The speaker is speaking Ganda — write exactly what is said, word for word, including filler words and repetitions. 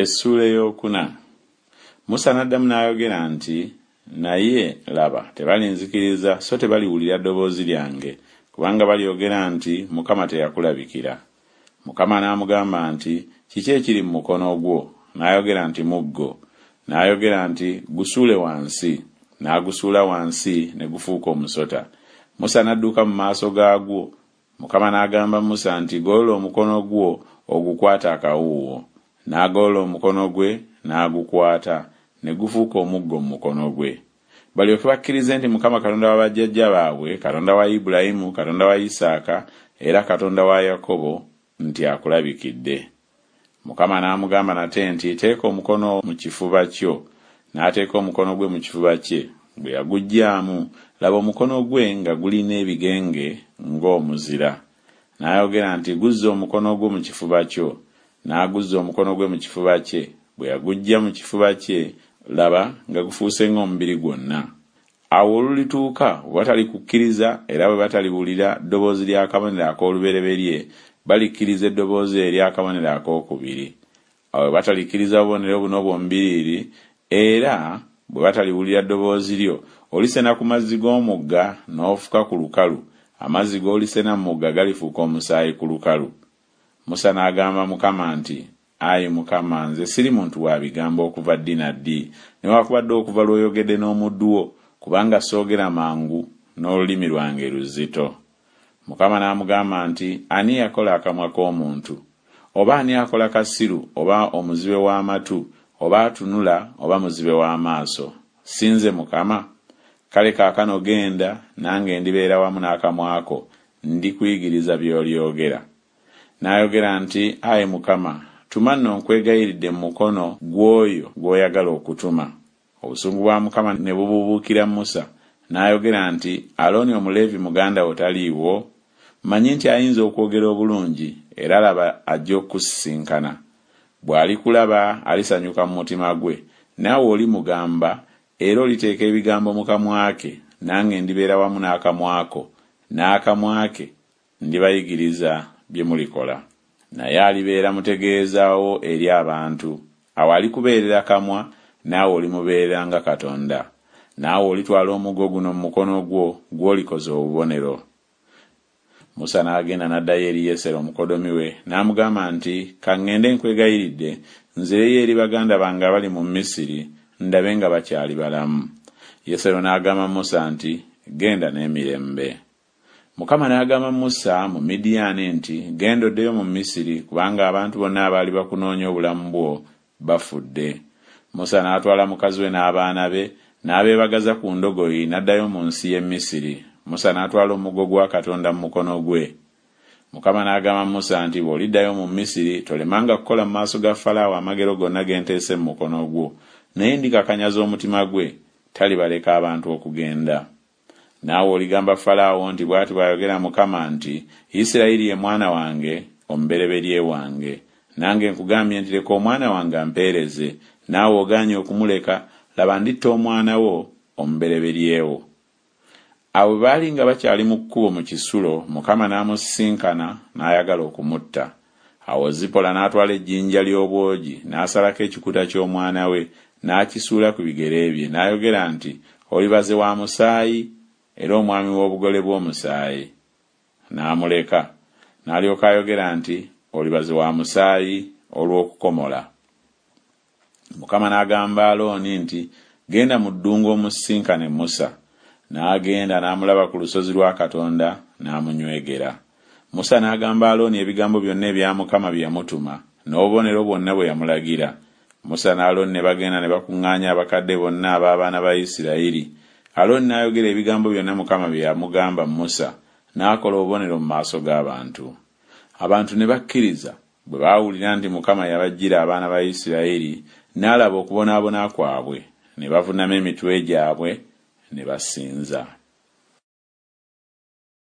Essula ey'okuna. Musa n'addamu n'ayogera nti, naye laba tebalinzikiriza so tebaliwulira ddoboozi lyange, kubanga balyogera nti Mukama teyakulabikira. Mukama n'amugamba nti, kiki ekiri mu mukono gwo? N'ayogera nti muggo. N'ayogera nti, gusuule wansi. N'agusuula wansi ne gufuuka omusota. Musa n'adduka mu maaso gaagwo. Mukama n'agamba Musa nti, golola omukono gwo ogukwata akawuuwo. N'agolola omukono gwe n'agukwata ne gufuuka omuggo mu mukono gwe. Balyoke bakkirize nti Mukama Katonda wa bajjajja baabwe, Katonda wa Ibulayimu, Katonda wa Isaaka era Katonda wa Yakobo nti akulabikidde. Mukama n'amugamba nate nti, teeka omukono mu kifuba kyo. N'ateeka omukono gwe mu kifuba kye. Bwe yaguggyaamu, laba omukono gwe nga gulina ebigenge ng'omuzira. N'ayogera nti, guzza omukono gwe mu kifuba kyo. N'aguzza omukono gwe mu kifuba kye. Bwe yaguggya mu kifuba kye, laba nga gufuuse ng'omubiri gwonna. Awo olulituuka bwe batali kukkiriza era bwe bataliwulira ddoboozi ly'akabonero ak'olubereberye, balikkiriza eddoboozi ery'akabonero ak'okubiri. Awo bwe batalikkiriza obubonero buno bwombiriri era bwe bataliwulira ddoboozi lyo, olisena ku mazzi g'omugga n'ofuka ku lukalu. Amazzi g'olisena mu mugga galifuuka omusaayi ku lukalu. Musa n'agamba Mukama nti, ayi Mukama, nze siri muntu wa bigambo okuva ddi na ddi, newaakubadde okuva lw'oyogedde n'omuddu wo, kubanga soogera mangu n'olulimi lwange luzito. Mukama n'amugamba nti, ani yakola akamwa k'omuntu? Oba ani akola kasiru, oba omuzibe w'amatu, oba atunula, oba muzibe w'amaaso? Sinze Mukama? Kale kaakano genda, nange ndibeera wamu n'akamwako, ndikuyigiriza by'olyogera. N'ayogera nti, ayi Mukama, tuma nno nkwegayiridde mu mukono gw'oyo gw'oyagala okutuma. Obusungu bwa Mukama ne bubuubuukira Musa. N'ayogera nti, Alooni Omuleevi muganda wo taliiwo? Manyi nti ayinza okwogera obulungi, era laba ajja okusisinkana. Bw'alikulaba alisanyuka mu mutima gwe, naawe oli mugamba, era oliteeka ebigambo mu kamwa ke, nange ndibeera wamu n'akamwako, n'akamwa ke ndibayigiriza bye mulikola. Naye alibeera mutegeezaawo eri abantu. Awo alikubeerera kamwa, naawe olimubeerera nga Katonda. Naawe olitwala omuggo guno mu mukono gwo gw'olikoze obubonero. Musa n'agenda n'addayo eri Yesero omukodomi we, n'amugamba nti, kaŋŋende nkwegayiridde, nzireyo eri baganda bange abali mu Misiri, ndabe nga bakyali balamu. Yesero n'agamba Musa nti, genda n'emirembe. Mukama n'agamba Musa mu Midiyaani nti, genda oddeyo mu Misiri, kubanga abantu bonna abaali bakunoonya obulamu bwo bafudde. Musa n'atwala mukazi we n'abaana be, n'abeebagaza ku ndogoyi, n'addayo mu nsi y'e Misiri. Musa n'atwala omuggo gwa Katonda mu mukono gwe. Mukama n'agamba Musa nti, bw'oliddayo mu Misiri, tolemanga kukola mu maaso ga Falaawo amagero gonna ge nteese mu mukono gwo, naye ndikakanyaza omutima gwe, talibaleka abantu okugenda. Naawe oligamba Falaawo nti, bw'ati bw'ayogera Mukama nti, Isirayiri ye mwana wange, omubereberye wange. Nange nkugambye nti, leka omwana wange ampeereze, naawe ogaanye okumuleka, laba nditta omwana wo, omubereberyewo. Awo baali nga bakyali mu kkubo mu kisulo, Mukama n'amusisinkana n'ayagala okumutta. Awo Zipola n'atwala ejjinja ly'obwogi, n'asalako ekikuta ky'omwana we, n'akisuula ku bigere bye, n'ayogera nti, olibaze wa musaayi, era omwami w'obugole bw'omusaayi. N'amuleka. N'alyoka ayogera nti, olibaze wa musaayi olw'okukomola. Mukama n'agamba Alooni nti, genda mu ddungu omusisinkane Musa. N'agenda n'amulaba ku lusozi lwa Katonda, n'amunywegera. Musa n'agamba Alooni ebigambo byonna ebya Mukama bye yamutuma, n'obubonero bwonna bwe yamulagira. Musa ne Alooni ne bagenda ne bakuŋŋaanya abakadde bonna ab'abaana ba Isirayiri. Alooni n'ayogera ebigambo byonna Mukama bye yamugamba Musa, n'akola obubonero mu maaso g'abantu. Abantu ne bakkiriza bwe baawulira nti Mukama yabajjira abaana ba Isirayiri, n'alaba okubonaabona kwabwe, ne bavunama emitwe gyabwe ne basinza.